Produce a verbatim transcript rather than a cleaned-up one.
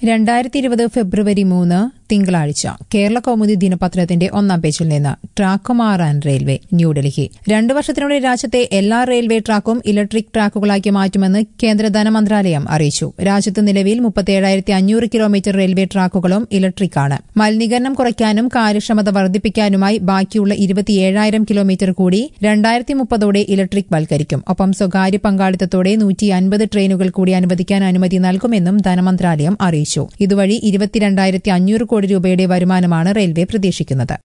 രണ്ടായിരത്തി ഇരുപത് ഫെബ്രുവരി മൂന്ന് തിങ്കളാഴ്ച കേരള കൗമുദി ദിനപത്രത്തിന്റെ ഒന്നാം പേജിൽ നിന്ന് ട്രാക്ക് മാറാൻ റെയിൽവേ ന്യൂഡൽഹി രണ്ടു വർഷത്തിനുള്ളിൽ രാജ്യത്തെ എല്ലാ റെയിൽവേ ട്രാക്കും ഇലക്ട്രിക് ട്രാക്കുകളാക്കി മാറ്റുമെന്ന് കേന്ദ്ര ധനമന്ത്രാലയം അറിയിച്ചു. രാജ്യത്ത് നിലവിൽ മുപ്പത്തിയേഴായിരത്തി അഞ്ഞൂറ് കിലോമീറ്റർ റെയിൽവേ ട്രാക്കുകളും ഇലക്ട്രിക്കാണ്. മലിനീകരണം കുറയ്ക്കാനും കാര്യക്ഷമത വർദ്ധിപ്പിക്കാനുമായി ബാക്കിയുള്ള ഇരുപത്തിയേഴായിരം കിലോമീറ്റർ കൂടി രണ്ടായിരത്തി മുപ്പതോടെ ഇലക്ട്രിക് വൽക്കരിക്കും. ഒപ്പം സ്വകാര്യ പങ്കാളിത്തത്തോടെ നൂറ്റി അൻപത് ട്രെയിനുകൾ കൂടി അനുവദിക്കാൻ അനുമതി നൽകുമെന്നും ധനമന്ത്രാലയം അറിയിച്ചു. ഇതുവഴി ഇരുപത്തിരണ്ടായിരത്തി അഞ്ഞൂറ് കോടി രൂപയുടെ വരുമാനമാണ് റെയിൽവേ പ്രതീക്ഷിക്കുന്നത്.